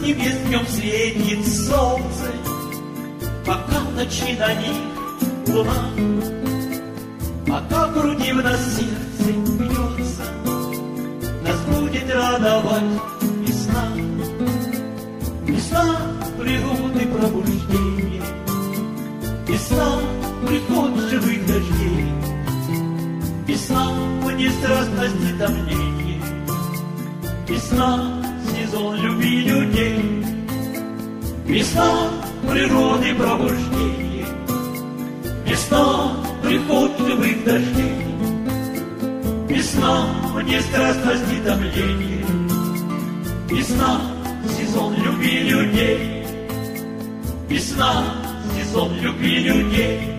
небес днем светит солнце, пока в ночи на них луна, пока в груди в нас сердце бьется, нас будет радовать весна. Весна природы пробуждение, весна приход живых дождей, весна вне страстности томления, весна сезон любви людей, весна природы пробуждение, весна приход живых дождей, весна вне страстности томления, весна сезон любви людей, весна сезон любви людей.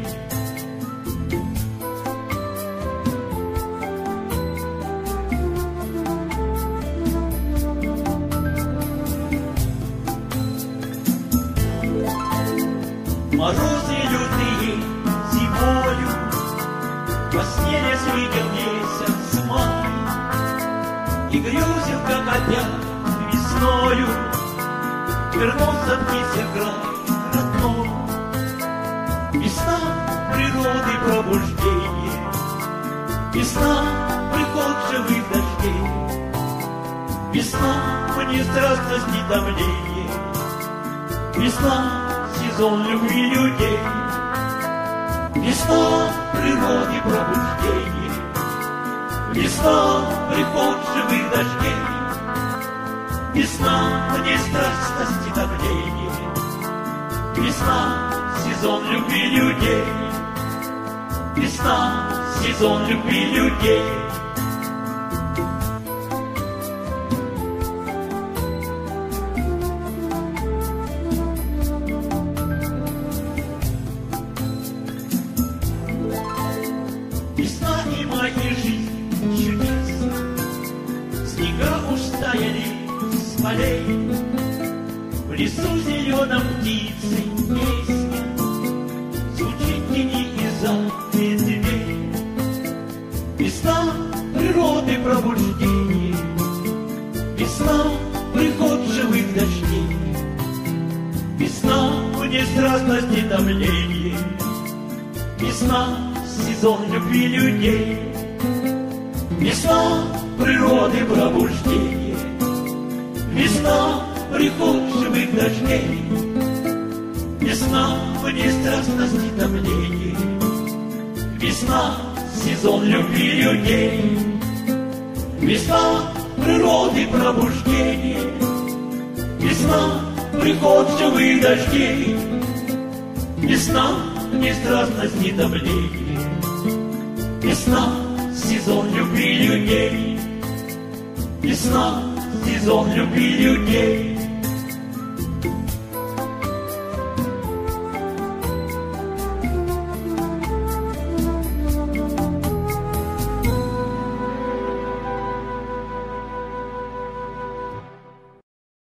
Морозы лютые зимою, во сне лес видел месяц май, и грезил, как опять весною вернулся вниз и край родной. Весна природы пробуждение, весна приход живых дождей, весна вне страстности томления, весна сезон любви людей, весна природы пробуждение, весна приход живых дождей, весна вне страстности томления, весна сезон любви людей, весна сезон любви людей. Весна и май и жизнь чудесна, снега уж таяли с полей, в лесу зеленом птицы песня звучит в тени из-за ветвей. Весна природы пробуждение, весна приход живых дождей, весна вне страстности томления, весна сезон любви людей, весна природы пробуждение, весна приход живых дождей, весна вне страстности томления, весна сезон любви людей, весна природы пробуждение, весна приход живых дождей, весна вне страстности томления, весна сезон любви людей, весна сезон любви людей.